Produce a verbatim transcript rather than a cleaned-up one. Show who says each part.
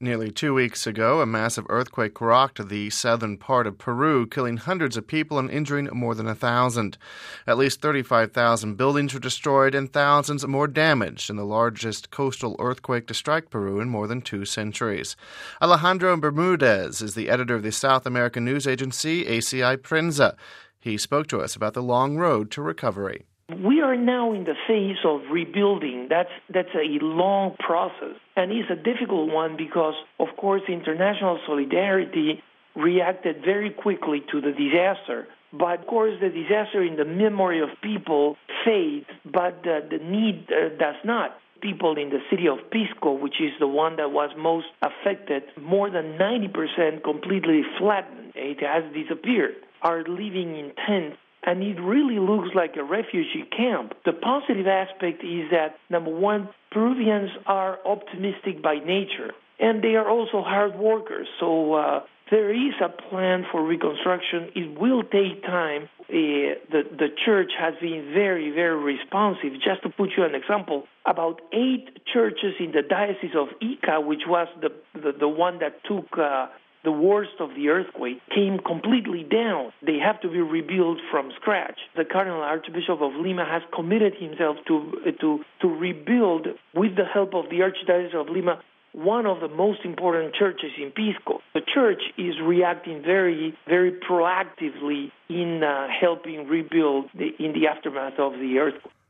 Speaker 1: Nearly two weeks ago, a massive earthquake rocked the southern part of Peru, killing hundreds of people and injuring more than a thousand. At least thirty-five thousand buildings were destroyed and thousands more damaged in the largest coastal earthquake to strike Peru in more than two centuries. Alejandro Bermudez is the editor of the South American news agency A C I Prensa. He spoke to us about the long road to recovery.
Speaker 2: We are now in the phase of rebuilding. That's that's a long process, and it's a difficult one because, of course, international solidarity reacted very quickly to the disaster. But, of course, the disaster in the memory of people fades, but uh, the need uh, does not. People in the city of Pisco, which is the one that was most affected, more than ninety percent completely flattened. It has disappeared, are living in tents. And it really looks like a refugee camp. The positive aspect is that, number one, Peruvians are optimistic by nature, and they are also hard workers. So uh, there is a plan for reconstruction. It will take time. Uh, the, the church has been very, very responsive. Just to put you an example, about eight churches in the Diocese of Ica, which was the, the, the one that took Uh, the worst of the earthquake, came completely down. They have to be rebuilt from scratch. The Cardinal Archbishop of Lima has committed himself to to to rebuild, with the help of the Archdiocese of Lima, one of the most important churches in Pisco. The church is reacting very, very proactively in uh, helping rebuild the, in the aftermath of the earthquake.